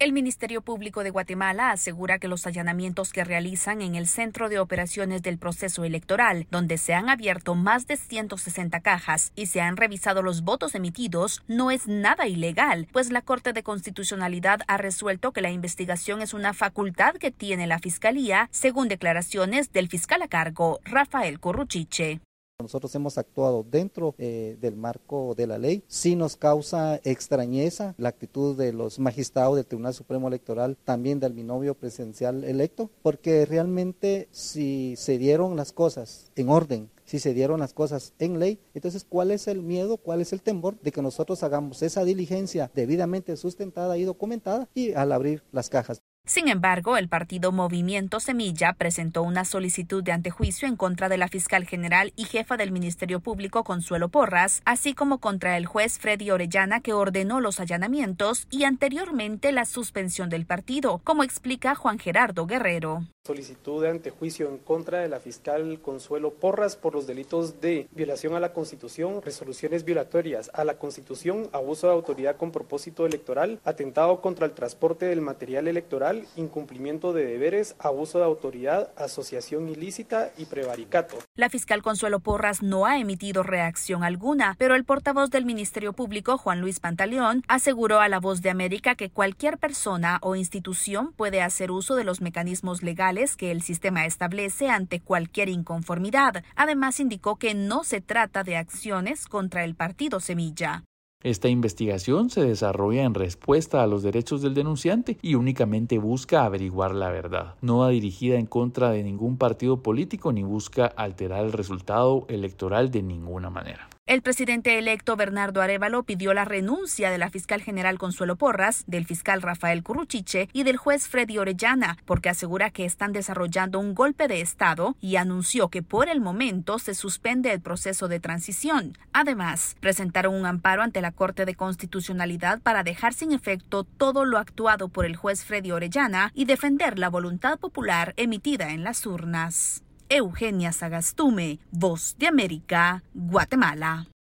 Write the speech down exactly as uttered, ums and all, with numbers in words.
El Ministerio Público de Guatemala asegura que los allanamientos que realizan en el Centro de Operaciones del Proceso Electoral, donde se han abierto más de ciento sesenta cajas y se han revisado los votos emitidos, no es nada ilegal, pues la Corte de Constitucionalidad ha resuelto que la investigación es una facultad que tiene la Fiscalía, según declaraciones del fiscal a cargo, Rafael Corruchiche. Nosotros hemos actuado dentro eh, del marco de la ley. Sí nos causa extrañeza la actitud de los magistrados del Tribunal Supremo Electoral, también del binomio presidencial electo, porque realmente si se dieron las cosas en orden, si se dieron las cosas en ley, entonces ¿cuál es el miedo, cuál es el temor de que nosotros hagamos esa diligencia debidamente sustentada y documentada y al abrir las cajas? Sin embargo, el partido Movimiento Semilla presentó una solicitud de antejuicio en contra de la fiscal general y jefa del Ministerio Público, Consuelo Porras, así como contra el juez Freddy Orellana, que ordenó los allanamientos y anteriormente la suspensión del partido, como explica Juan Gerardo Guerrero. Solicitud de antejuicio en contra de la fiscal Consuelo Porras por los delitos de violación a la Constitución, resoluciones violatorias a la Constitución, abuso de autoridad con propósito electoral, atentado contra el transporte del material electoral, incumplimiento de deberes, abuso de autoridad, asociación ilícita y prevaricato. La fiscal Consuelo Porras no ha emitido reacción alguna, pero el portavoz del Ministerio Público, Juan Luis Pantaleón, aseguró a La Voz de América que cualquier persona o institución puede hacer uso de los mecanismos legales que el sistema establece ante cualquier inconformidad. Además, indicó que no se trata de acciones contra el partido Semilla. Esta investigación se desarrolla en respuesta a los derechos del denunciante y únicamente busca averiguar la verdad. No va dirigida en contra de ningún partido político ni busca alterar el resultado electoral de ninguna manera. El presidente electo Bernardo Arévalo pidió la renuncia de la fiscal general Consuelo Porras, del fiscal Rafael Corruchiche y del juez Freddy Orellana, porque asegura que están desarrollando un golpe de Estado y anunció que por el momento se suspende el proceso de transición. Además, presentaron un amparo ante la Corte de Constitucionalidad para dejar sin efecto todo lo actuado por el juez Freddy Orellana y defender la voluntad popular emitida en las urnas. Eugenia Sagastume, Voz de América, Guatemala.